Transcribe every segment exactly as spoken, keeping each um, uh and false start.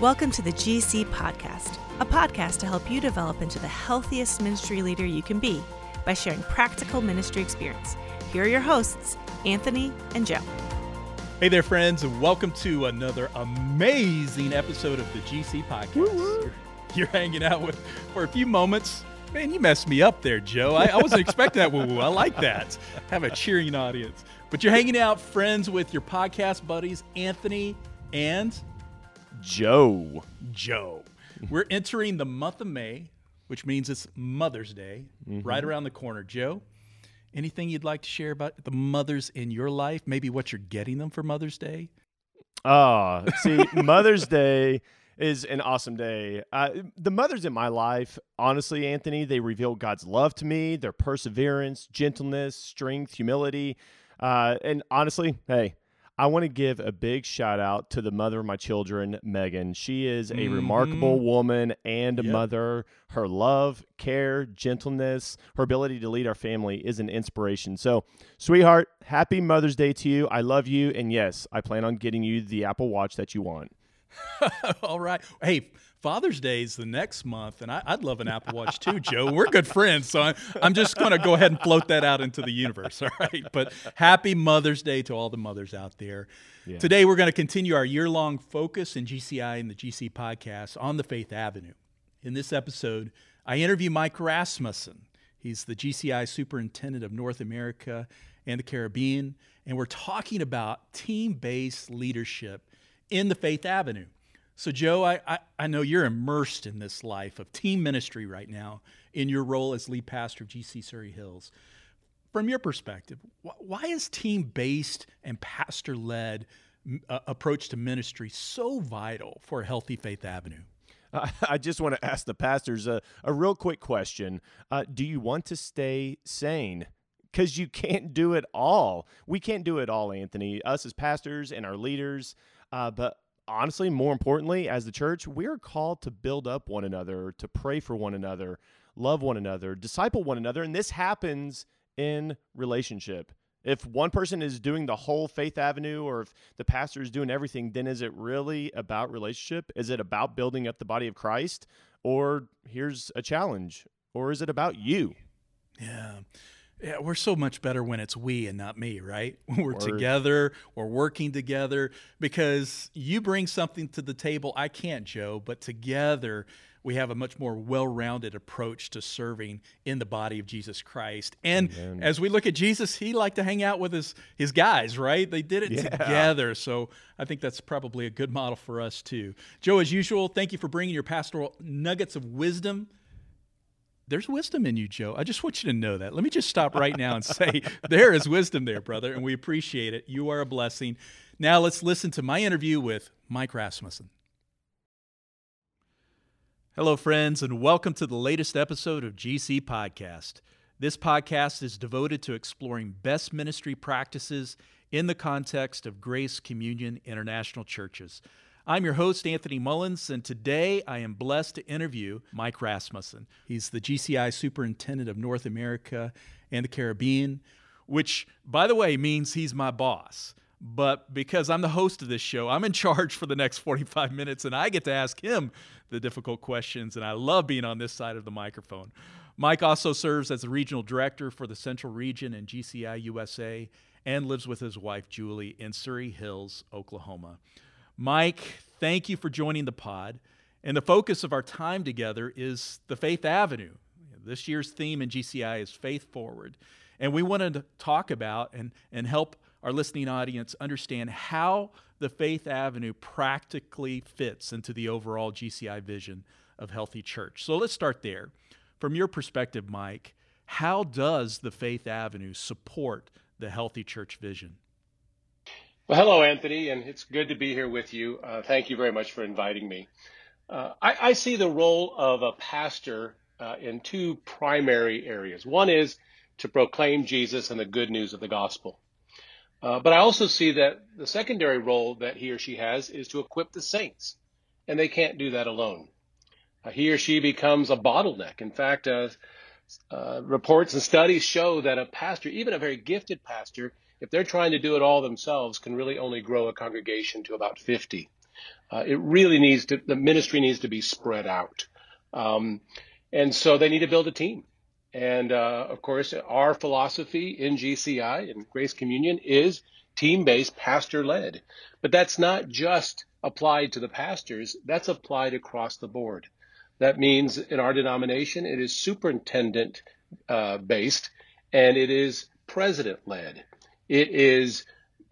Welcome to the G C Podcast, a podcast to help you develop into the healthiest ministry leader you can be by sharing practical ministry experience. Here are your hosts, Anthony and Joe. Hey there, friends, and welcome to another amazing episode of the G C Podcast. You're, you're hanging out with for a few moments. Man, you messed me up there, Joe. I, I wasn't expecting that woo-woo. I like that. Have a cheering audience. But you're hanging out, friends, with your podcast buddies, Anthony and Joe. Joe. We're entering the month of May, which means it's Mother's Day, mm-hmm. right around the corner. Joe, anything you'd like to share about the mothers in your life? Maybe what you're getting them for Mother's Day? Oh, see, Mother's Day is an awesome day. Uh, the mothers in my life, honestly, Anthony, they reveal God's love to me, their perseverance, gentleness, strength, humility. Uh, and honestly, hey, I want to give a big shout out to the mother of my children, Megan. She is a mm-hmm. remarkable woman and a yep. mother. Her love, care, gentleness, her ability to lead our family is an inspiration. So, sweetheart, happy Mother's Day to you. I love you. And yes, I plan on getting you the Apple Watch that you want. All right. Hey, Father's Day is the next month, and I, I'd love an Apple Watch too, Joe. We're good friends, so I'm, I'm just going to go ahead and float that out into the universe, all right? But happy Mother's Day to all the mothers out there. Yeah. Today, we're going to continue our year-long focus in G C I and the G C Podcast on the Faith Avenue. In this episode, I interview Mike Rasmussen. He's the G C I Superintendent of North America and the Caribbean, and we're talking about team-based leadership in the Faith Avenue. So, Joe, I, I, I know you're immersed in this life of team ministry right now in your role as lead pastor of G C Surrey Hills. From your perspective, wh- why is team-based and pastor-led uh, approach to ministry so vital for a healthy Faith Avenue? I, I just want to ask the pastors a, a real quick question. Uh, do you want to stay sane? Because you can't do it all. We can't do it all, Anthony. Us as pastors and our leaders, Uh, but honestly, more importantly, as the church, we're called to build up one another, to pray for one another, love one another, disciple one another, and this happens in relationship. If one person is doing the whole Faith Avenue, or if the pastor is doing everything, then is it really about relationship? Is it about building up the body of Christ? Or here's a challenge, or is it about you? Yeah. Yeah, we're so much better when it's we and not me, right? When we're Word. together, we're working together, because you bring something to the table I can't, Joe, but together we have a much more well-rounded approach to serving in the body of Jesus Christ. And Amen. As we look at Jesus, he liked to hang out with his, his guys, right? They did it Yeah. together. So I think that's probably a good model for us too. Joe, as usual, thank you for bringing your pastoral nuggets of wisdom. There's wisdom in you, Joe. I just want you to know that. Let me just stop right now and say there is wisdom there, brother, and we appreciate it. You are a blessing. Now let's listen to my interview with Mike Rasmussen. Hello, friends, and welcome to the latest episode of G C Podcast. This podcast is devoted to exploring best ministry practices in the context of Grace Communion International Churches. I'm your host, Anthony Mullins, and today I am blessed to interview Mike Rasmussen. He's the G C I Superintendent of North America and the Caribbean, which, by the way, means he's my boss. But because I'm the host of this show, I'm in charge for the next forty-five minutes, and I get to ask him the difficult questions, and I love being on this side of the microphone. Mike also serves as the Regional Director for the Central Region in G C I U S A and lives with his wife, Julie, in Surrey Hills, Oklahoma. Mike, thank you for joining the pod. And the focus of our time together is the Faith Avenue. This year's theme in G C I is Faith Forward. And we wanted to talk about and, and help our listening audience understand how the Faith Avenue practically fits into the overall G C I vision of Healthy Church. So let's start there. From your perspective, Mike, how does the Faith Avenue support the Healthy Church vision? Well, hello, Anthony, and it's good to be here with you. Uh, thank you very much for inviting me. Uh, I, I see the role of a pastor uh, in two primary areas. One is to proclaim Jesus and the good news of the gospel. Uh, but I also see that the secondary role that he or she has is to equip the saints, and they can't do that alone. Uh, he or she becomes a bottleneck. In fact, uh, uh, reports and studies show that a pastor, even a very gifted pastor, if they're trying to do it all themselves, can really only grow a congregation to about fifty. Uh, it really needs to, the ministry needs to be spread out. Um, and so they need to build a team. And uh, of course, our philosophy in G C I and Grace Communion is team-based, pastor-led. But that's not just applied to the pastors, that's applied across the board. That means in our denomination, it is superintendent uh, based, and it is president-led. It is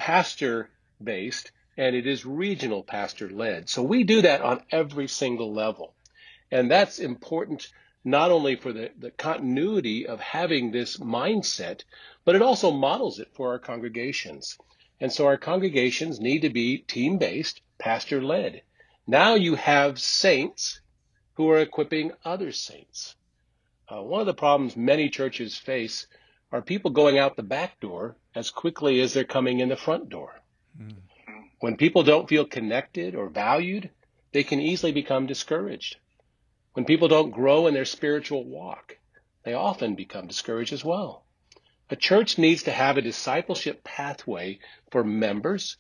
pastor-based, and it is regional pastor-led. So we do that on every single level. And that's important not only for the, the continuity of having this mindset, but it also models it for our congregations. And so our congregations need to be team-based, pastor-led. Now you have saints who are equipping other saints. Uh, one of the problems many churches face are people going out the back door as quickly as they're coming in the front door. Mm. When people don't feel connected or valued, they can easily become discouraged. When people don't grow in their spiritual walk, they often become discouraged as well. A church needs to have a discipleship pathway for members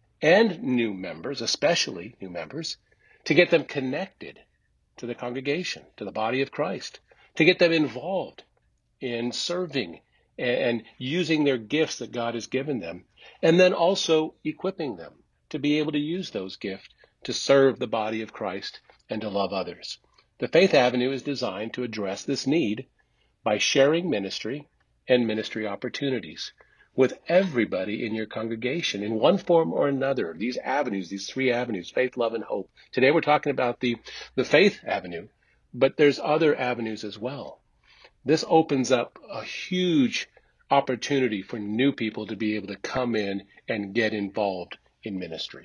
and new members, especially new members, to get them connected to the congregation, to the body of Christ, to get them involved in serving and using their gifts that God has given them, and then also equipping them to be able to use those gifts to serve the body of Christ and to love others. The Faith Avenue is designed to address this need by sharing ministry and ministry opportunities with everybody in your congregation in one form or another. These avenues, these three avenues, faith, love, and hope. Today we're talking about the, the Faith Avenue, but there's other avenues as well. This opens up a huge opportunity for new people to be able to come in and get involved in ministry.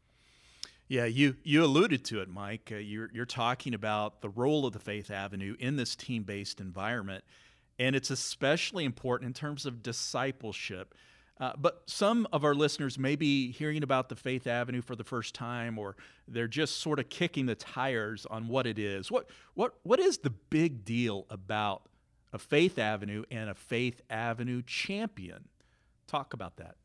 Yeah, you, you alluded to it, Mike. Uh, you're, you're talking about the role of the Faith Avenue in this team-based environment, and it's especially important in terms of discipleship. Uh, but some of our listeners may be hearing about the Faith Avenue for the first time, or they're just sort of kicking the tires on what it is. What, what, what is the big deal about a Faith Avenue and a Faith Avenue champion? Talk about that.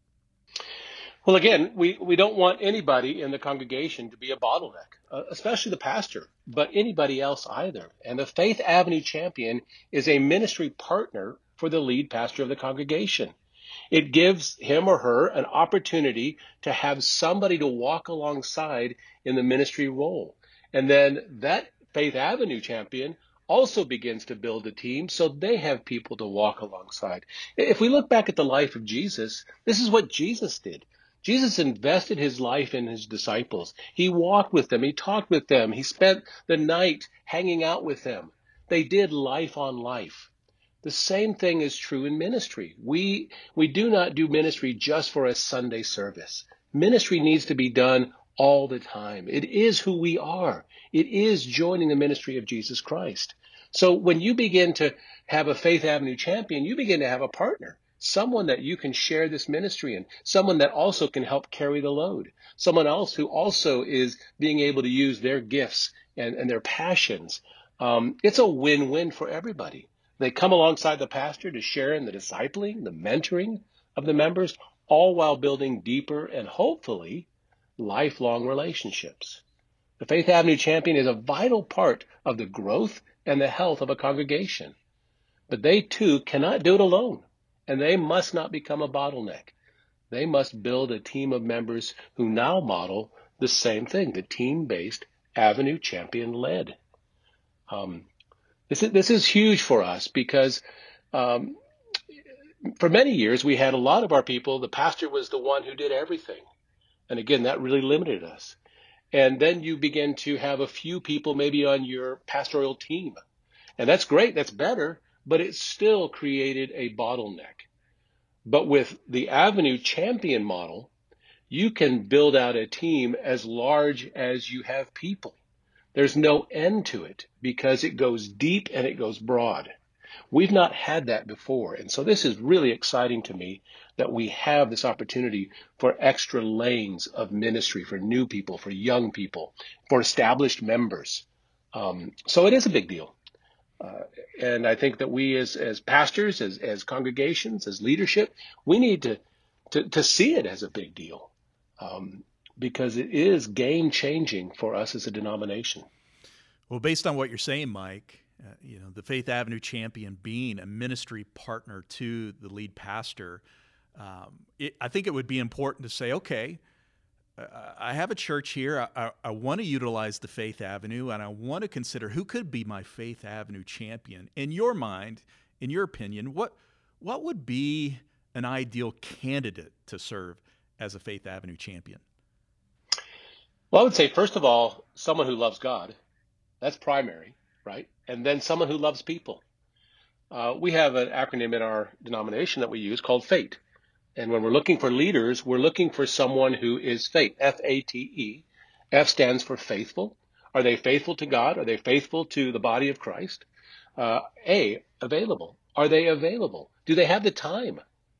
Well, again, we, we don't want anybody in the congregation to be a bottleneck, uh, especially the pastor, but anybody else either. And the Faith Avenue champion is a ministry partner for the lead pastor of the congregation. It gives him or her an opportunity to have somebody to walk alongside in the ministry role. And then that Faith Avenue champion also begins to build a team so they have people to walk alongside. If we look back at the life of Jesus, this is what Jesus did. Jesus invested his life in his disciples. He walked with them. He talked with them. He spent the night hanging out with them. They did life on life. The same thing is true in ministry. We, we do not do ministry just for a Sunday service. Ministry needs to be done all the time. It is who we are. It is joining the ministry of Jesus Christ. So when you begin to have a Faith Avenue champion, you begin to have a partner. Someone that you can share this ministry in, someone that also can help carry the load, someone else who also is being able to use their gifts and, and their passions. Um, it's a win-win for everybody. They come alongside the pastor to share in the discipling, the mentoring of the members, all while building deeper and hopefully lifelong relationships. The Faith Avenue champion is a vital part of the growth and the health of a congregation, but they too cannot do it alone. And they must not become a bottleneck. They must build a team of members who now model the same thing, the team-based Avenue champion-led. Um, this is, this is huge for us because um, for many years we had a lot of our people, the pastor was the one who did everything. And again, that really limited us. And then you begin to have a few people maybe on your pastoral team. And that's great, that's better. But it still created a bottleneck. But with the Avenue champion model, you can build out a team as large as you have people. There's no end to it because it goes deep and it goes broad. We've not had that before. And so this is really exciting to me that we have this opportunity for extra lanes of ministry for new people, for young people, for established members. Um, so it is a big deal. Uh, and I think that we as, as pastors, as, as congregations, as leadership, we need to, to, to see it as a big deal. Um, because it is game changing for us as a denomination. Well, based on what you're saying, Mike, uh, you know, the Faith Avenue Champion being a ministry partner to the lead pastor, um, it, I think it would be important to say, okay, uh, I have a church here. I, I, I want to utilize the Faith Avenue, and I want to consider who could be my Faith Avenue champion. In your mind, in your opinion, what what would be an ideal candidate to serve as a Faith Avenue champion? Well, I would say, first of all, someone who loves God. That's primary, right? And then someone who loves people. Uh, we have an acronym in our denomination that we use called FATE. And when we're looking for leaders, we're looking for someone who is FATE, F A T E. F stands for faithful. Are they faithful to God? Are they faithful to the body of Christ? Uh, A, available. Are they available? Do they have the time?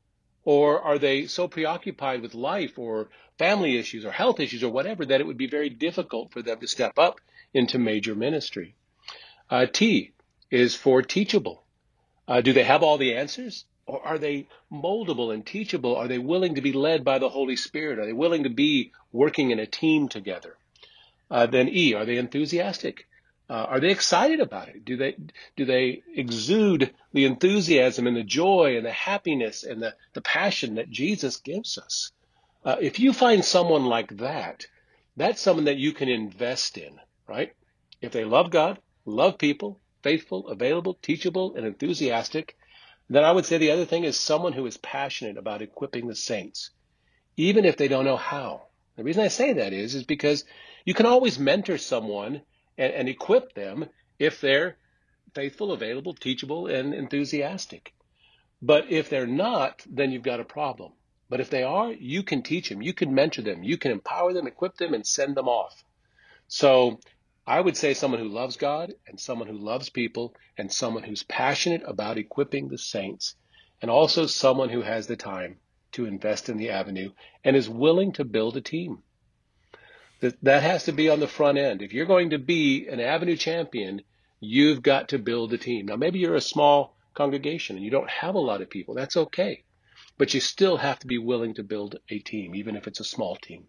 Or are they so preoccupied with life or family issues or health issues or whatever that it would be very difficult for them to step up into major ministry? Uh, T is for teachable. Uh, do they have all the answers? Or are they moldable and teachable? Are they willing to be led by the Holy Spirit? Are they willing to be working in a team together? Uh, then E, are they enthusiastic? Uh, are they excited about it? Do they do they exude the enthusiasm and the joy and the happiness and the, the passion that Jesus gives us? Uh, if you find someone like that, that's someone that you can invest in, right? If they love God, love people, faithful, available, teachable, and enthusiastic, then I would say the other thing is someone who is passionate about equipping the saints, even if they don't know how. The reason I say that is, is because you can always mentor someone and, and equip them if they're faithful, available, teachable, and enthusiastic. But if they're not, then you've got a problem. But if they are, you can teach them, you can mentor them, you can empower them, equip them, and send them off. So I would say someone who loves God and someone who loves people and someone who's passionate about equipping the saints, and also someone who has the time to invest in the avenue and is willing to build a team. That, that has to be on the front end. If you're going to be an avenue champion, you've got to build a team. Now, maybe you're a small congregation and you don't have a lot of people. That's okay. But you still have to be willing to build a team, even if it's a small team.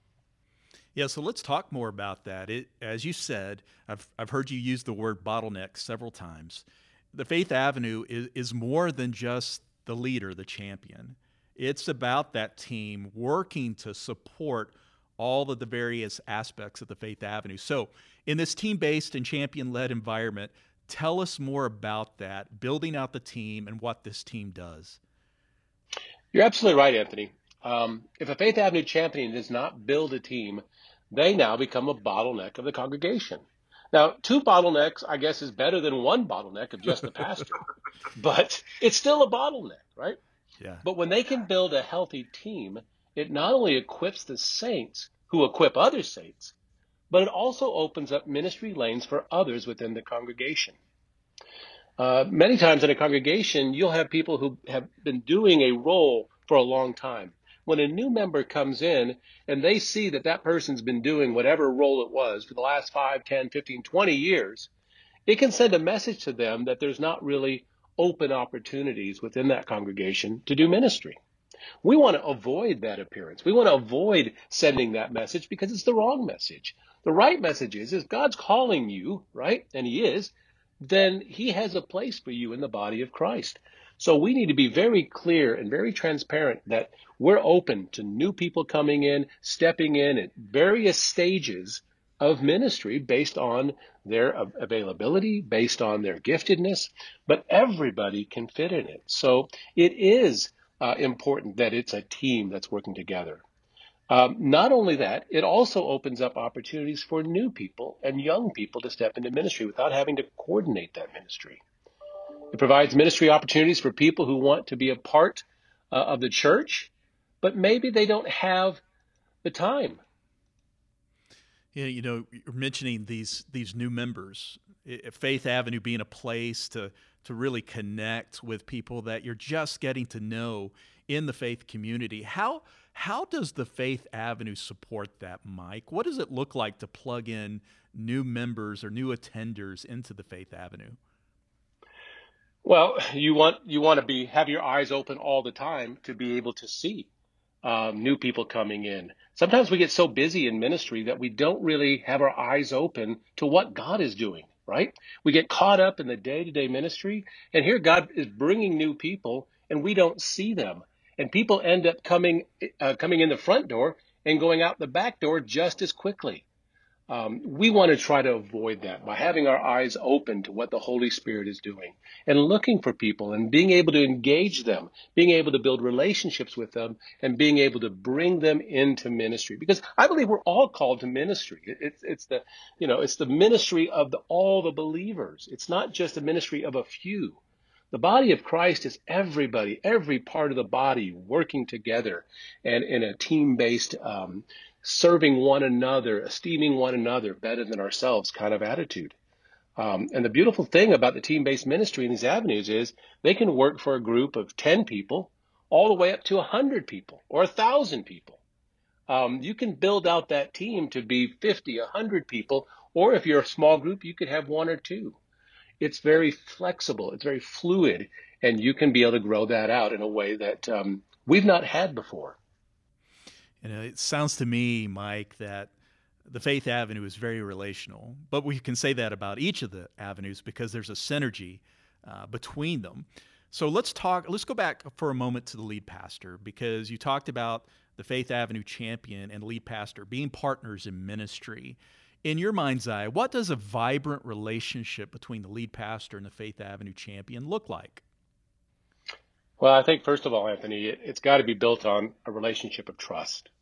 Yeah, so let's talk more about that. It, as you said, I've I've heard you use the word bottleneck several times. The Faith Avenue is, is more than just the leader, the champion. It's about that team working to support all of the various aspects of the Faith Avenue. So in this team-based and champion-led environment, tell us more about that, building out the team and what this team does. You're absolutely right, Anthony. Um, if a Faith Avenue champion does not build a team, they now become a bottleneck of the congregation. Now, two bottlenecks, I guess, is better than one bottleneck of just the pastor, but it's still a bottleneck, right? Yeah. But when they can build a healthy team, it not only equips the saints who equip other saints, but it also opens up ministry lanes for others within the congregation. Uh, many times in a congregation, you'll have people who have been doing a role for a long time. When a new member comes in and they see that that person's been doing whatever role it was for the last five, ten, fifteen, twenty years, it can send a message to them that there's not really open opportunities within that congregation to do ministry. We want to avoid that appearance. We want to avoid sending that message because it's the wrong message. The right message is, is God's calling you, right? And he is. Then he has a place for you in the body of Christ. So we need to be very clear and very transparent that we're open to new people coming in, stepping in at various stages of ministry based on their availability, based on their giftedness, but everybody can fit in it. So it is uh, important that it's a team that's working together. Um, not only that, it also opens up opportunities for new people and young people to step into ministry without having to coordinate that ministry. It provides ministry opportunities for people who want to be a part uh, of the church, but maybe they don't have the time. Yeah, you know, you're mentioning these these new members, Faith Avenue being a place to to really connect with people that you're just getting to know in the faith community. How how does the Faith Avenue support that, Mike? What does it look like to plug in new members or new attenders into the Faith Avenue? Well, you want you want to be have your eyes open all the time to be able to see um, new people coming in. Sometimes we get so busy in ministry that we don't really have our eyes open to what God is doing, right? We get caught up in the day-to-day ministry, and here God is bringing new people, and we don't see them. And people end up coming uh, coming in the front door and going out the back door just as quickly. Um, we want to try to avoid that by having our eyes open to what the Holy Spirit is doing and looking for people and being able to engage them, being able to build relationships with them, and being able to bring them into ministry. Because I believe we're all called to ministry. It's it's the you know it's the ministry of the, all the believers. It's not just the ministry of a few. The body of Christ is everybody, every part of the body working together and in a team-based um serving one another, esteeming one another better than ourselves kind of attitude. Um, and the beautiful thing about the team-based ministry in these avenues is they can work for a group of ten people all the way up to one hundred people or one thousand people. Um, you can build out that team to be fifty, one hundred people, or if you're a small group, you could have one or two. It's very flexible, it's very fluid, and you can be able to grow that out in a way that um, we've not had before. You know, it sounds to me, Mike, that the Faith Avenue is very relational, but we can say that about each of the avenues because there's a synergy uh, between them. So let's talk, let's go back for a moment to the lead pastor, because you talked about the Faith Avenue champion and lead pastor being partners in ministry. In your mind's eye, what does a vibrant relationship between the lead pastor and the Faith Avenue champion look like? Well, I think, first of all, Anthony, it, it's got to be built on a relationship of trust.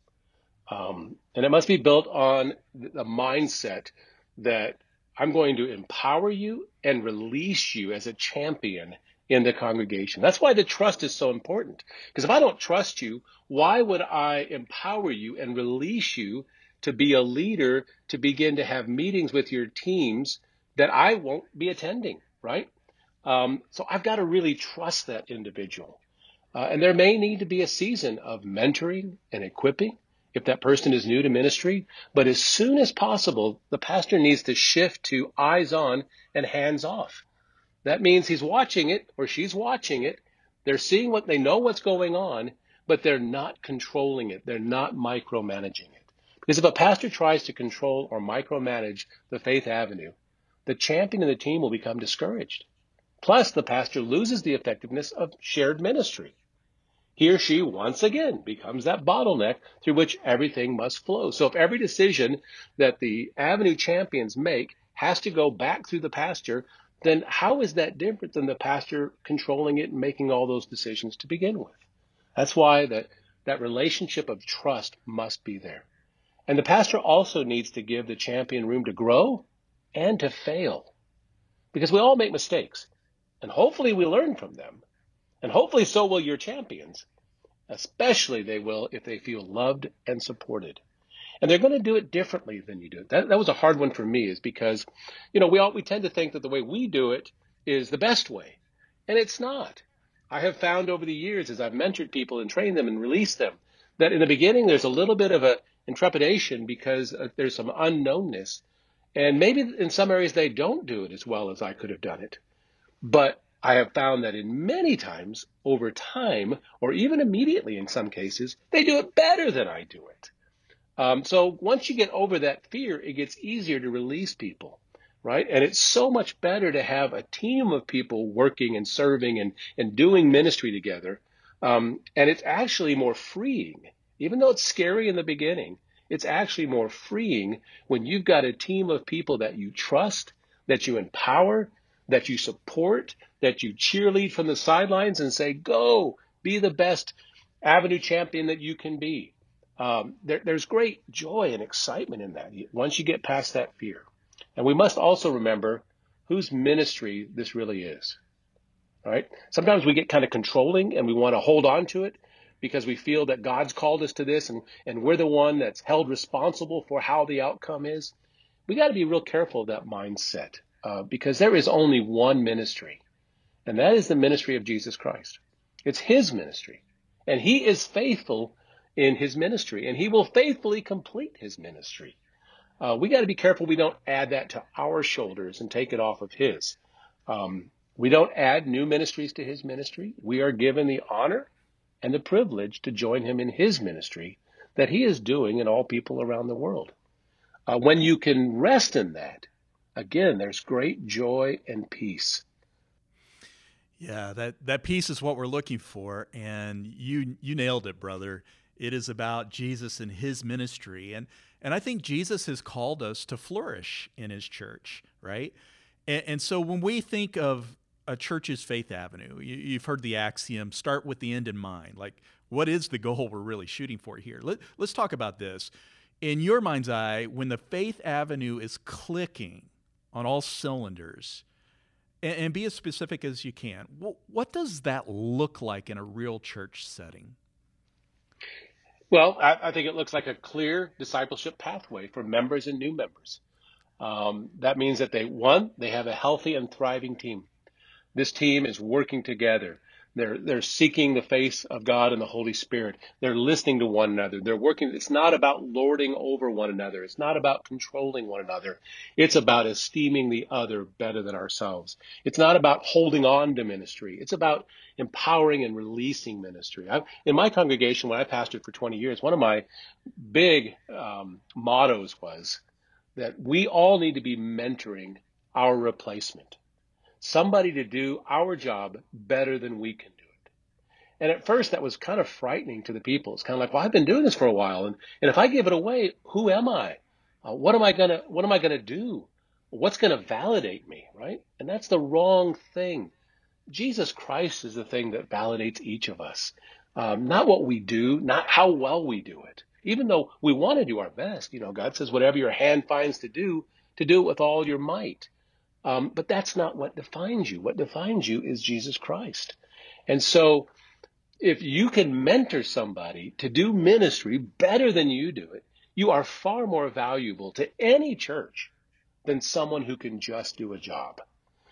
Um, and it must be built on the mindset that I'm going to empower you and release you as a champion in the congregation. That's why the trust is so important. Because if I don't trust you, why would I empower you and release you to be a leader, to begin to have meetings with your teams that I won't be attending, right? Um, so I've got to really trust that individual. Uh, and there may need to be a season of mentoring and equipping if that person is new to ministry. But as soon as possible, the pastor needs to shift to eyes on and hands off. That means he's watching it or she's watching it. They're seeing what they know what's going on, but they're not controlling it. They're not micromanaging it. Because if a pastor tries to control or micromanage the Faith Avenue, the champion and the team will become discouraged. Plus, the pastor loses the effectiveness of shared ministry. He or she, once again, becomes that bottleneck through which everything must flow. So if every decision that the Avenue champions make has to go back through the pastor, then how is that different than the pastor controlling it and making all those decisions to begin with? That's why that, that relationship of trust must be there. And the pastor also needs to give the champion room to grow and to fail. Because we all make mistakes. And hopefully we learn from them. And hopefully so will your champions. Especially they will if they feel loved and supported. And they're going to do it differently than you do it. That, that was a hard one for me, is because, you know, we all we tend to think that the way we do it is the best way. And it's not. I have found over the years, as I've mentored people and trained them and released them, that in the beginning there's a little bit of a intrepidation because uh, there's some unknownness. And maybe in some areas they don't do it as well as I could have done it. But I have found that in many times, over time, or even immediately in some cases, they do it better than I do it. Um, so once you get over that fear, it gets easier to release people, right? And it's so much better to have a team of people working and serving and, and doing ministry together. Um, and it's actually more freeing. Even though it's scary in the beginning, it's actually more freeing when you've got a team of people that you trust, that you empower, that you support, that you cheerlead from the sidelines and say, go, be the best Avenue champion that you can be. Um, there, there's great joy and excitement in that once you get past that fear. And we must also remember whose ministry this really is. All right? Sometimes we get kind of controlling and we want to hold on to it because we feel that God's called us to this and, and we're the one that's held responsible for how the outcome is. We got to be real careful of that mindset uh, because there is only one ministry, and that is the ministry of Jesus Christ. It's his ministry, and he is faithful in his ministry, and he will faithfully complete his ministry. Uh, we got to be careful we don't add that to our shoulders and take it off of his. Um, we don't add new ministries to his ministry. We are given the honor and the privilege to join him in his ministry that he is doing in all people around the world. Uh, when you can rest in that, again, there's great joy and peace. Yeah, that, that peace is what we're looking for, and you you nailed it, brother. It is about Jesus and his ministry, and and I think Jesus has called us to flourish in his church, right? And, and so when we think of a church's faith avenue, you, you've heard the axiom, start with the end in mind. Like, what is the goal we're really shooting for here? Let, let's talk about this. In your mind's eye, when the faith avenue is clicking on all cylinders, and, and be as specific as you can, what, what does that look like in a real church setting? Well, I, I think it looks like a clear discipleship pathway for members and new members. Um, that means that they, one, they have a healthy and thriving team. This team is working together. They're, they're seeking the face of God and the Holy Spirit. They're listening to one another. They're working. It's not about lording over one another. It's not about controlling one another. It's about esteeming the other better than ourselves. It's not about holding on to ministry. It's about empowering and releasing ministry. I, in my congregation, when I pastored for twenty years, one of my big um, mottos was that we all need to be mentoring our replacement. Somebody to do our job better than we can do it. And at first that was kind of frightening to the people. It's kind of like, well, I've been doing this for a while. And, and if I give it away, who am I? Uh, what am I going to, what am I going to do? What's going to validate me, right? And that's the wrong thing. Jesus Christ is the thing that validates each of us. Um, not what we do, not how well we do it. Even though we want to do our best, you know, God says, whatever your hand finds to do, to do it with all your might. Um, but that's not what defines you. What defines you is Jesus Christ. And so if you can mentor somebody to do ministry better than you do it, you are far more valuable to any church than someone who can just do a job.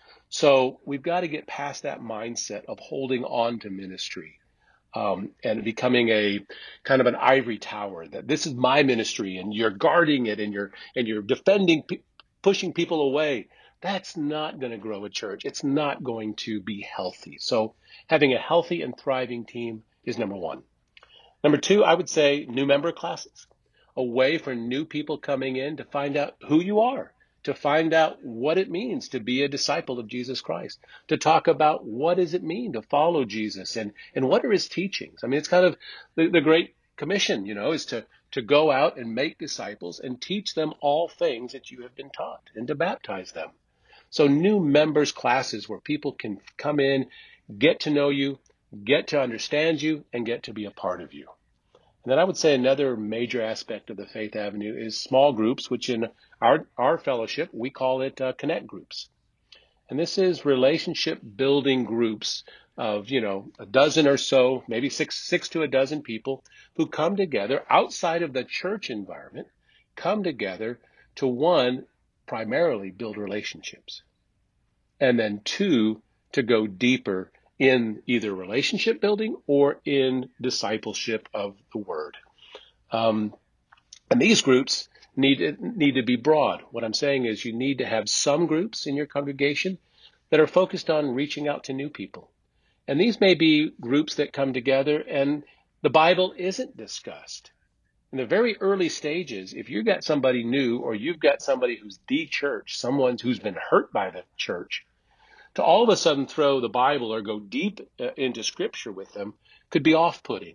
So we've got to get past that mindset of holding on to ministry um, and becoming a kind of an ivory tower, that this is my ministry and you're guarding it and you're and you're defending, p- pushing people away. That's not going to grow a church. It's not going to be healthy. So having a healthy and thriving team is number one. Number two, I would say new member classes, a way for new people coming in to find out who you are, to find out what it means to be a disciple of Jesus Christ, to talk about what does it mean to follow Jesus and, and what are his teachings. I mean, it's kind of the, the Great Commission, you know, is to, to go out and make disciples and teach them all things that you have been taught and to baptize them. So new members classes where people can come in, get to know you, get to understand you, and get to be a part of you. And then I would say another major aspect of the Faith Avenue is small groups, which in our, our fellowship, we call it uh, connect groups. And this is relationship building groups of, you know, a dozen or so, maybe six, six to a dozen people who come together outside of the church environment, come together to, one, primarily build relationships, and then two, to go deeper in either relationship building or in discipleship of the word. Um, and these groups need, need to be broad. What I'm saying is you need to have some groups in your congregation that are focused on reaching out to new people. And these may be groups that come together and the Bible isn't discussed. In the very early stages, if you've got somebody new or you've got somebody who's de-churched, someone who's been hurt by the church, to all of a sudden throw the Bible or go deep uh, into Scripture with them could be off-putting.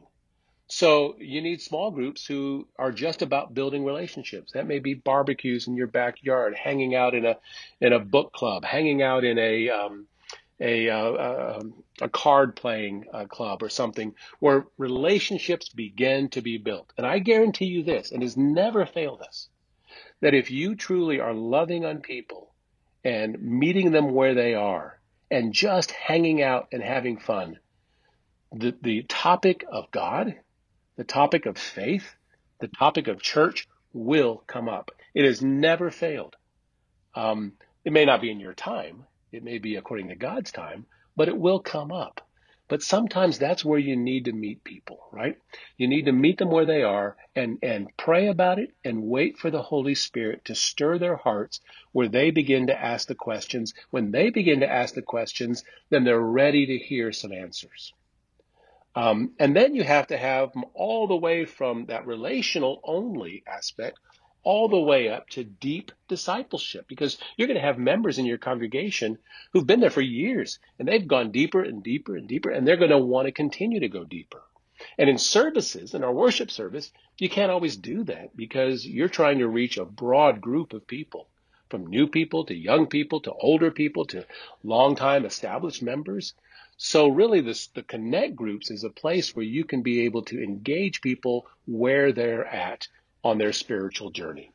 So you need small groups who are just about building relationships. That may be barbecues in your backyard, hanging out in a in a book club, hanging out in a um, a uh, a card playing uh, club or something where relationships begin to be built. And I guarantee you this, and has never failed us, that if you truly are loving on people and meeting them where they are and just hanging out and having fun, the, the topic of God, the topic of faith, the topic of church will come up. It has never failed. Um, it may not be in your time. It may be according to God's time, but it will come up. But sometimes that's where you need to meet people, right? You need to meet them where they are and, and pray about it and wait for the Holy Spirit to stir their hearts where they begin to ask the questions. When they begin to ask the questions, then they're ready to hear some answers. Um, and then you have to have them all the way from that relational only aspect all the way up to deep discipleship, because you're going to have members in your congregation who've been there for years and they've gone deeper and deeper and deeper, and they're going to want to continue to go deeper. And in services, in our worship service, you can't always do that because you're trying to reach a broad group of people, from new people to young people to older people to longtime established members. So really this, the connect groups is a place where you can be able to engage people where they're at on their spiritual journey.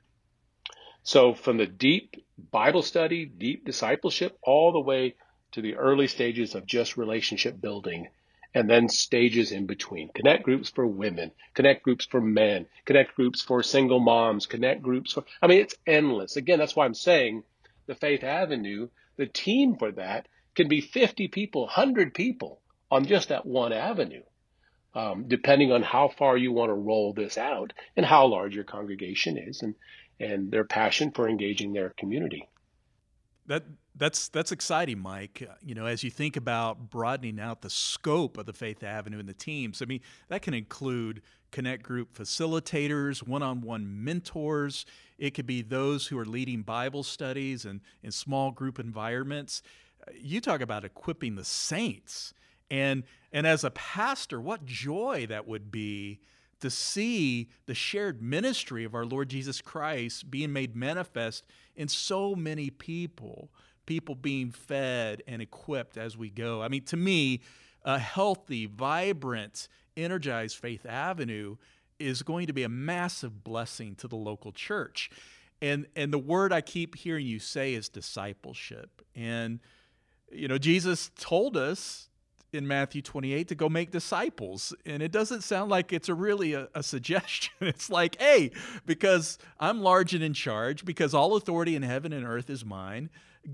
So from the deep Bible study, deep discipleship, all the way to the early stages of just relationship building, and then stages in between. Connect groups for women, connect groups for men, connect groups for single moms, connect groups for, I mean, it's endless. Again, that's why I'm saying the Faith Avenue, the team for that can be fifty people, one hundred people on just that one avenue, um, depending on how far you want to roll this out and how large your congregation is and, and their passion for engaging their community. That that's that's exciting, Mike. You know, as you think about broadening out the scope of the Faith Avenue and the teams, I mean, that can include connect group facilitators, one-on-one mentors. It could be those who are leading Bible studies and in small group environments. You talk about equipping the saints. And and as a pastor, what joy that would be to see the shared ministry of our Lord Jesus Christ being made manifest in so many people, people being fed and equipped as we go. I mean, to me, a healthy, vibrant, energized Faith Avenue is going to be a massive blessing to the local church. And and the word I keep hearing you say is discipleship. And, you know, Jesus told us in Matthew twenty-eight to go make disciples. And it doesn't sound like it's a really a, a suggestion. It's like, hey, because I'm large and in charge, because all authority in heaven and earth is mine,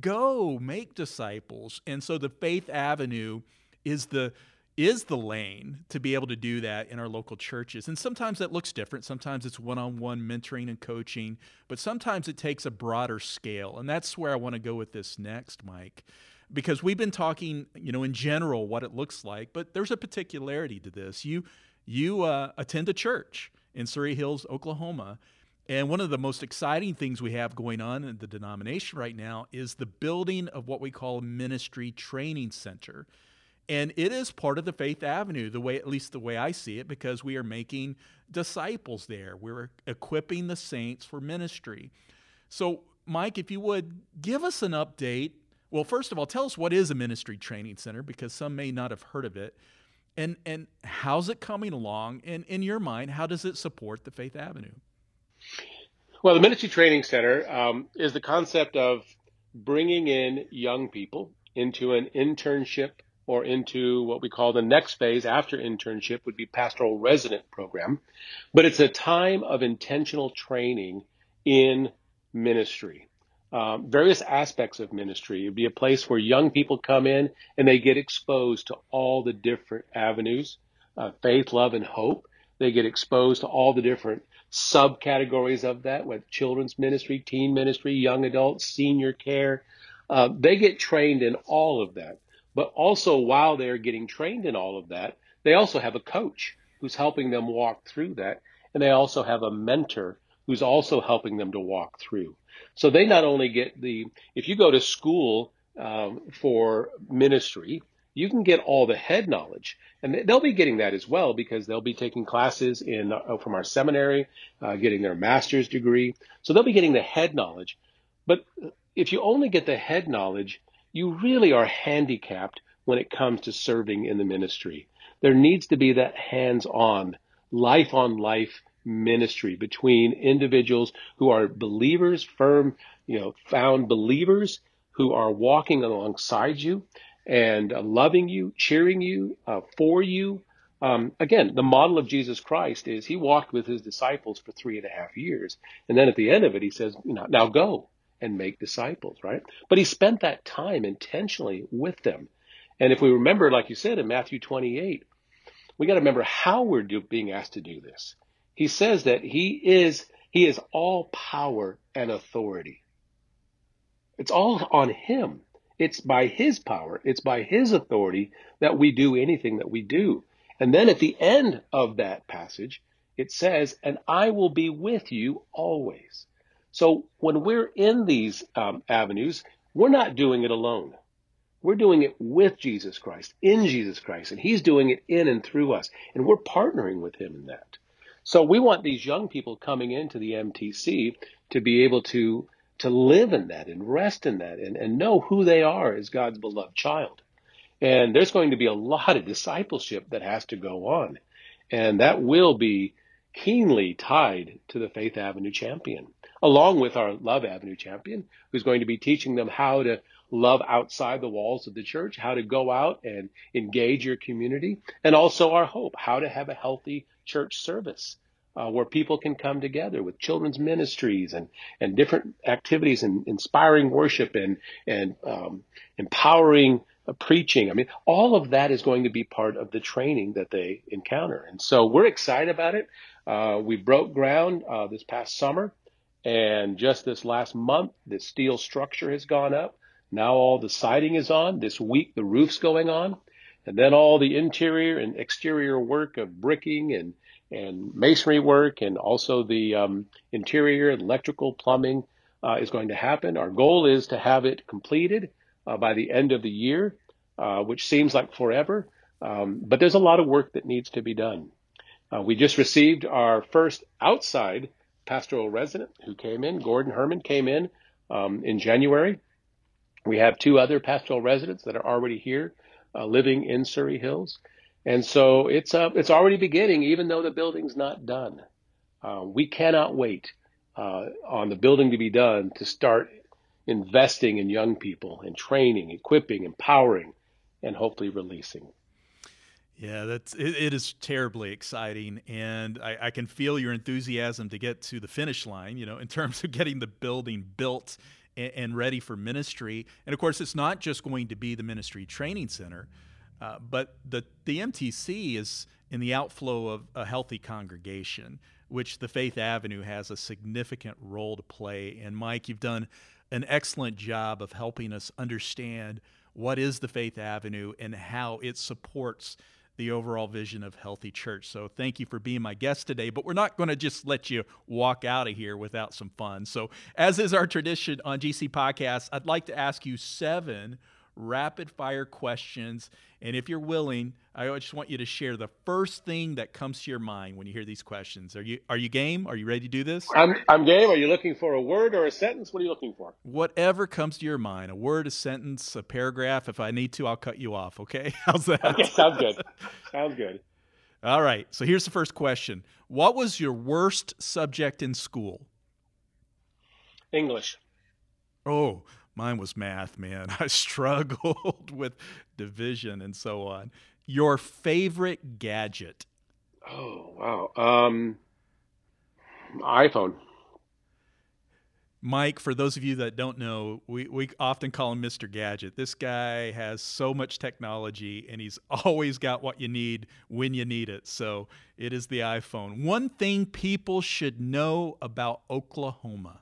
go make disciples. And so the Faith Avenue is the is the lane to be able to do that in our local churches. And sometimes that looks different. Sometimes it's one-on-one mentoring and coaching, but sometimes it takes a broader scale. And that's where I want to go with this next, Mike. Because we've been talking, you know, in general what it looks like, but there's a particularity to this. You you uh, attend a church in Surrey Hills, Oklahoma, and one of the most exciting things we have going on in the denomination right now is the building of what we call a ministry training center. And it is part of the Faith Avenue, the way, at least the way I see it, because we are making disciples there. We're equipping the saints for ministry. So, Mike, if you would, give us an update. Well, first of all, tell us what is a ministry training center, because some may not have heard of it, and and how's it coming along? And in your mind, how does it support the Faith Avenue? Well, the Ministry Training Center um, is the concept of bringing in young people into an internship or into what we call the next phase after internship would be pastoral resident program. But it's a time of intentional training in ministry. Um, various aspects of ministry. It'd be a place where young people come in and they get exposed to all the different avenues, uh, faith, love, and hope. They get exposed to all the different subcategories of that, with children's ministry, teen ministry, young adults, senior care. Uh, they get trained in all of that. But also while they're getting trained in all of that, they also have a coach who's helping them walk through that. And they also have a mentor who's also helping them to walk through. So they not only get the, if you go to school um, for ministry, you can get all the head knowledge. And they'll be getting that as well, because they'll be taking classes in uh, from our seminary, uh, getting their master's degree. So they'll be getting the head knowledge. But if you only get the head knowledge, you really are handicapped when it comes to serving in the ministry. There needs to be that hands-on, life-on-life ministry between individuals who are believers, firm, you know, found believers who are walking alongside you and uh, loving you, cheering you, uh, for you. Um, again, the model of Jesus Christ is he walked with his disciples for three and a half years. And then at the end of it, he says, you know, now go and make disciples, right? But he spent that time intentionally with them. And if we remember, like you said, in Matthew twenty-eight, we got to remember how we're do, being asked to do this. He says that he is, he is all power and authority. It's all on him. It's by his power. It's by his authority that we do anything that we do. And then at the end of that passage, it says, and I will be with you always. So when we're in these um, avenues, we're not doing it alone. We're doing it with Jesus Christ, in Jesus Christ, and he's doing it in and through us. And we're partnering with him in that. So we want these young people coming into the M T C to be able to, to live in that and rest in that and, and know who they are as God's beloved child. And there's going to be a lot of discipleship that has to go on. And that will be keenly tied to the Faith Avenue champion, along with our Love Avenue champion, who's going to be teaching them how to love outside the walls of the church, how to go out and engage your community, and also our Hope, how to have a healthy church service uh, where people can come together with children's ministries and, and different activities and inspiring worship and, and um, empowering uh, preaching. I mean, all of that is going to be part of the training that they encounter. And so we're excited about it. Uh, we broke ground uh, this past summer, and just this last month, the steel structure has gone up. Now all the siding is on. This week, the roof's going on. And then all the interior and exterior work of bricking and, and masonry work, and also the um, interior electrical plumbing uh, is going to happen. Our goal is to have it completed uh, by the end of the year, uh, which seems like forever. Um, but there's a lot of work that needs to be done. Uh, we just received our first outside pastoral resident who came in. Gordon Herman came in um, in January. We have two other pastoral residents that are already here uh, living in Surrey Hills. And so it's uh, it's already beginning, even though the building's not done. Uh, we cannot wait uh, on the building to be done to start investing in young people and training, equipping, empowering, and hopefully releasing. Yeah, that's it, it is terribly exciting, and I, I can feel your enthusiasm to get to the finish line, you know, in terms of getting the building built and, and ready for ministry. And of course, it's not just going to be the ministry training center, uh, but the, the M T C is in the outflow of a healthy congregation, which the Faith Avenue has a significant role to play. And Mike, you've done an excellent job of helping us understand what is the Faith Avenue and how it supports the overall vision of Healthy Church. So thank you for being my guest today, but we're not going to just let you walk out of here without some fun. So as is our tradition on G C Podcasts, I'd like to ask you seven rapid fire questions. And if you're willing, I just want you to share the first thing that comes to your mind when you hear these questions. Are you are you game? Are you ready to do this? I'm, I'm game. Are you looking for a word or a sentence? What are you looking for? Whatever comes to your mind, a word, a sentence, a paragraph. If I need to, I'll cut you off. Okay? How's that? Okay, sounds good. Sounds good. All right. So here's the first question. What was your worst subject in school? English. Oh, mine was math, man. I struggled with division and so on. Your favorite gadget? Oh, wow. Um, iPhone. Mike, for those of you that don't know, we, we often call him Mister Gadget. This guy has so much technology, and he's always got what you need when you need it. So it is the iPhone. One thing people should know about Oklahoma.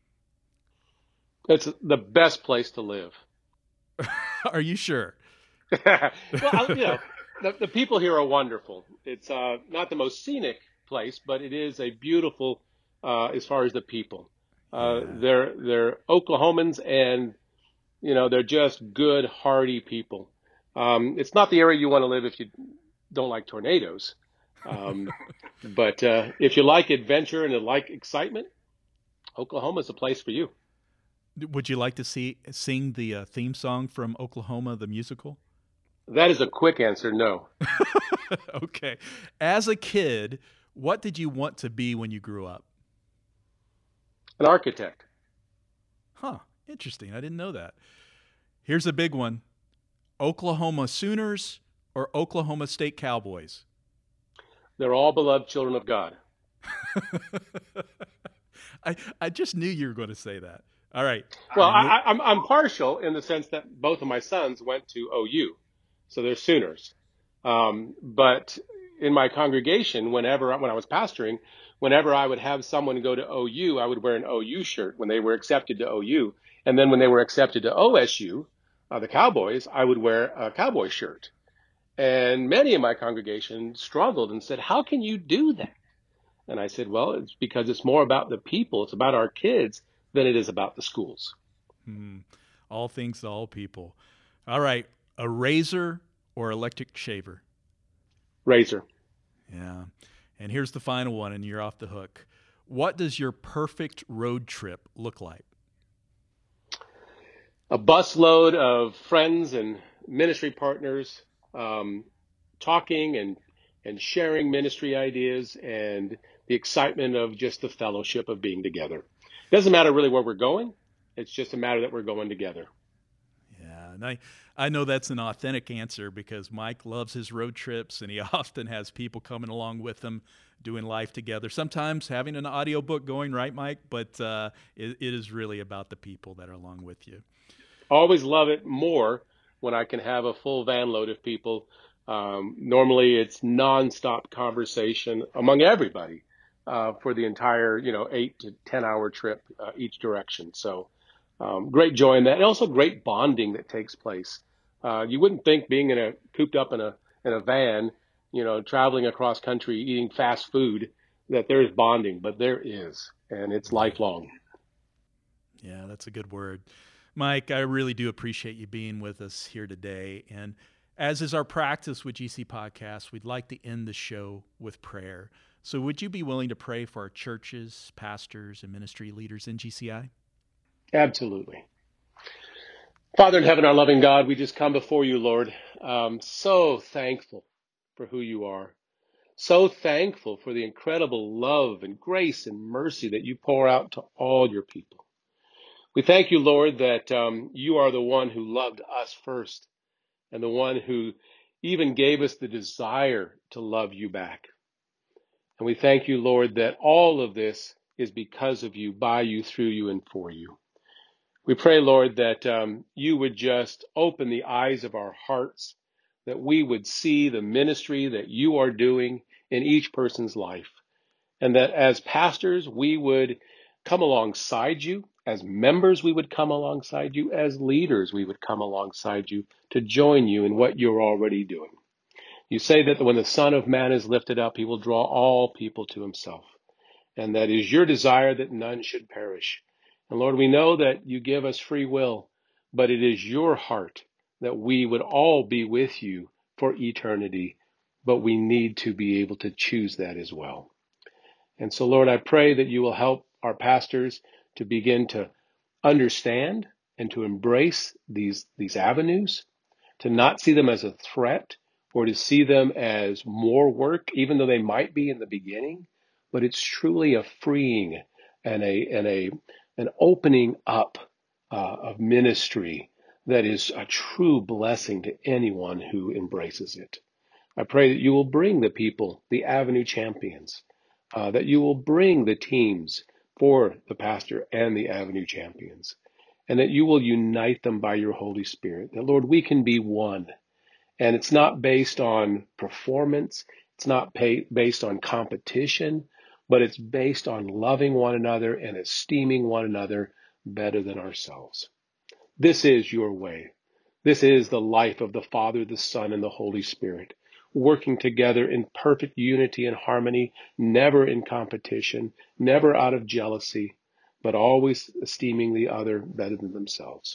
It's the best place to live. Are you sure? Well, you know, the, the people here are wonderful. It's uh, not the most scenic place, but it is a beautiful uh, as far as the people. Uh, yeah. They're they're Oklahomans, and you know they're just good, hardy people. Um, it's not the area you want to live if you don't like tornadoes, um, but uh, if you like adventure and you like excitement, Oklahoma is a place for you. Would you like to see sing the uh, theme song from Oklahoma, the musical? That is a quick answer, no. Okay. As a kid, what did you want to be when you grew up? An architect. Huh. Interesting. I didn't know that. Here's a big one. Oklahoma Sooners or Oklahoma State Cowboys? They're all beloved children of God. I, I just knew you were going to say that. All right. Well, I, I'm I'm partial in the sense that both of my sons went to O U, so they're Sooners. Um, but in my congregation, whenever when I was pastoring, whenever I would have someone go to O U, I would wear an O U shirt when they were accepted to O U, and then when they were accepted to O S U, uh, the Cowboys, I would wear a Cowboy shirt. And many in my congregation struggled and said, how can you do that? And I said, well, it's because it's more about the people. It's about our kids than it is about the schools. Hmm. All things to all people. All right. A razor or electric shaver? Razor. Yeah. And here's the final one, and you're off the hook. What does your perfect road trip look like? A busload of friends and ministry partners um, talking and and sharing ministry ideas and the excitement of just the fellowship of being together. It doesn't matter really where we're going. It's just a matter that we're going together. Yeah, and I, I know that's an authentic answer because Mike loves his road trips, and he often has people coming along with him doing life together, sometimes having an audiobook going, right, Mike? But uh, it, it is really about the people that are along with you. Always love it more when I can have a full van load of people. Um, normally it's nonstop conversation among everybody uh, for the entire, you know, eight to ten hour trip uh, each direction. So um, great joy in that, and also great bonding that takes place. Uh, you wouldn't think being in a cooped up in a in a van, you know, traveling across country, eating fast food, that there is bonding, but there is, and it's lifelong. Yeah, that's a good word. Mike, I really do appreciate you being with us here today. And as is our practice with G C Podcasts, we'd like to end the show with prayer. So would you be willing to pray for our churches, pastors, and ministry leaders in G C I? Absolutely. Father in heaven, our loving God, we just come before you, Lord, um, so thankful for who you are. So thankful for the incredible love and grace and mercy that you pour out to all your people. We thank you, Lord, that um, you are the one who loved us first and the one who even gave us the desire to love you back. And we thank you, Lord, that all of this is because of you, by you, through you, and for you. We pray, Lord, that um, you would just open the eyes of our hearts, that we would see the ministry that you are doing in each person's life, and that as pastors, we would come alongside you. As members, we would come alongside you. As leaders, we would come alongside you to join you in what you're already doing. You say that when the Son of Man is lifted up, he will draw all people to himself. And that is your desire that none should perish. And Lord, we know that you give us free will, but it is your heart that we would all be with you for eternity. But we need to be able to choose that as well. And so, Lord, I pray that you will help our pastors to begin to understand and to embrace these, these avenues, to not see them as a threat or to see them as more work, even though they might be in the beginning, but it's truly a freeing and a, and a, an opening up uh, of ministry that is a true blessing to anyone who embraces it. I pray that you will bring the people, the Avenue champions, uh, that you will bring the teams for the pastor and the Avenue champions, and that you will unite them by your Holy Spirit. That, Lord, we can be one. And it's not based on performance. It's not pay, based on competition, but it's based on loving one another and esteeming one another better than ourselves. This is your way. This is the life of the Father, the Son, and the Holy Spirit, working together in perfect unity and harmony, never in competition, never out of jealousy, but always esteeming the other better than themselves.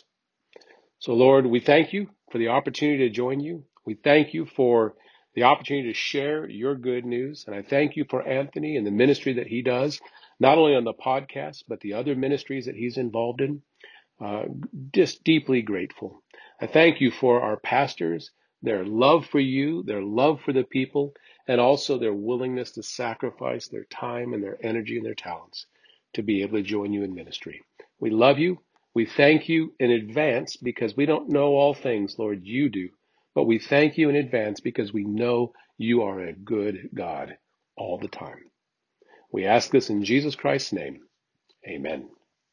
So, Lord, we thank you for the opportunity to join you. We thank you for the opportunity to share your good news. And I thank you for Anthony and the ministry that he does, not only on the podcast, but the other ministries that he's involved in. Uh, just deeply grateful. I thank you for our pastors, their love for you, their love for the people, and also their willingness to sacrifice their time and their energy and their talents to be able to join you in ministry. We love you. We thank you in advance because we don't know all things, Lord, you do. But we thank you in advance because we know you are a good God all the time. We ask this in Jesus Christ's name. Amen.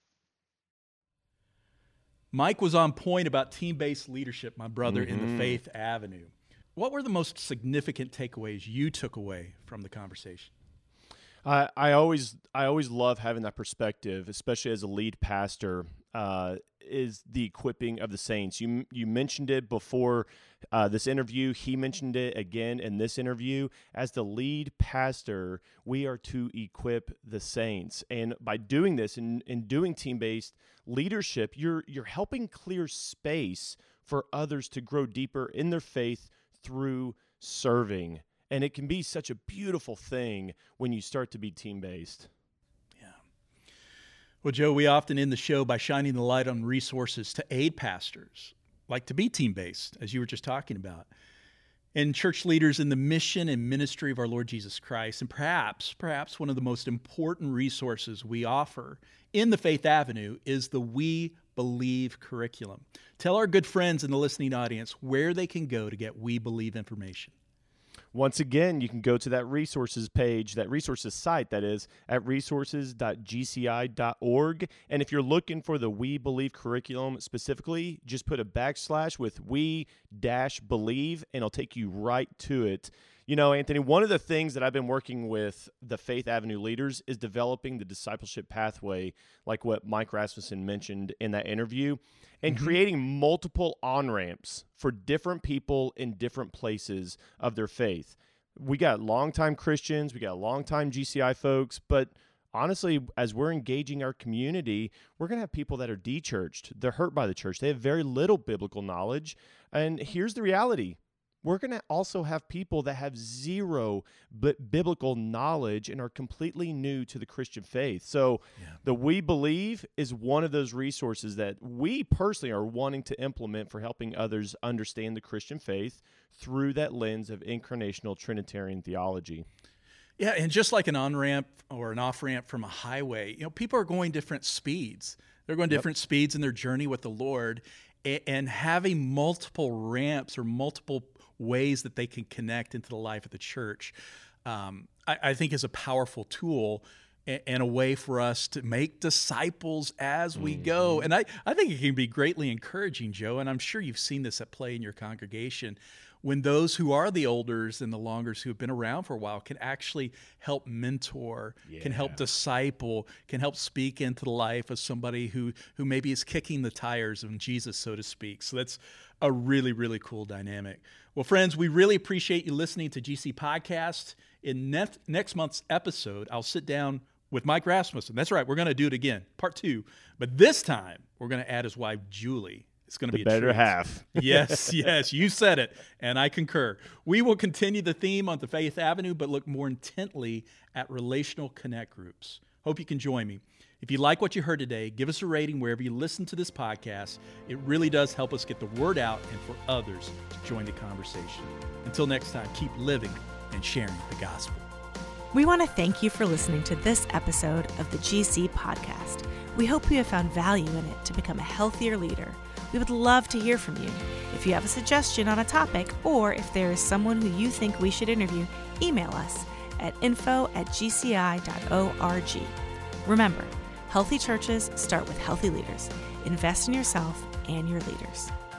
Mike was on point about team-based leadership, my brother, Mm-hmm. in the Faith Avenue. What were the most significant takeaways you took away from the conversation? I, I always I always love having that perspective, especially as a lead pastor. uh, is the equipping of the saints. You you mentioned it before uh, this interview. He mentioned it again in this interview. As the lead pastor, we are to equip the saints. And by doing this and, and doing team-based leadership, you're you're helping clear space for others to grow deeper in their faith through serving. And it can be such a beautiful thing when you start to be team-based. Well, Joe, we often end the show by shining the light on resources to aid pastors, like to be team-based, as you were just talking about, and church leaders in the mission and ministry of our Lord Jesus Christ. And perhaps, perhaps one of the most important resources we offer in the Faith Avenue is the We Believe curriculum. Tell our good friends in the listening audience where they can go to get We Believe information. Once again, you can go to that resources page, that resources site, that is, at resources dot g c i dot org. And if you're looking for the We Believe curriculum specifically, just put a backslash with We dash Believe, and it'll take you right to it. You know, Anthony, one of the things that I've been working with the Faith Avenue leaders is developing the discipleship pathway, like what Mike Rasmussen mentioned in that interview, and mm-hmm. creating multiple on-ramps for different people in different places of their faith. We got longtime Christians, we got longtime G C I folks, but honestly, as we're engaging our community, we're going to have people that are de-churched. They're hurt by the church. They have very little biblical knowledge. And here's the reality. We're going to also have people that have zero b- biblical knowledge and are completely new to the Christian faith. So yeah. the We Believe is one of those resources that we personally are wanting to implement for helping others understand the Christian faith through that lens of incarnational Trinitarian theology. Yeah, and just like an on-ramp or an off-ramp from a highway, you know, people are going different speeds. They're going different yep. speeds in their journey with the Lord, and, and having multiple ramps or multiple ways that they can connect into the life of the church, um, I, I think is a powerful tool and, and a way for us to make disciples as we mm-hmm. go. And I, I think it can be greatly encouraging, Joe, and I'm sure you've seen this at play in your congregation, when those who are the elders and the longers who have been around for a while can actually help mentor, yeah. can help disciple, can help speak into the life of somebody who, who maybe is kicking the tires of Jesus, so to speak. So that's a really, really cool dynamic. Well, friends, we really appreciate you listening to G C Podcast. In next, next month's episode, I'll sit down with Mike Rasmussen. That's right, we're going to do it again, part two. But this time, we're going to add his wife, Julie. It's going to be a better treat. half. Yes, yes, you said it, and I concur. We will continue the theme on the Faith Avenue, but look more intently at relational connect groups. Hope you can join me. If you like what you heard today, give us a rating wherever you listen to this podcast. It really does help us get the word out and for others to join the conversation. Until next time, keep living and sharing the gospel. We want to thank you for listening to this episode of the G C Podcast. We hope you have found value in it to become a healthier leader. We would love to hear from you. If you have a suggestion on a topic, or if there is someone who you think we should interview, email us at info at g c i dot org. Remember, healthy churches start with healthy leaders. Invest in yourself and your leaders.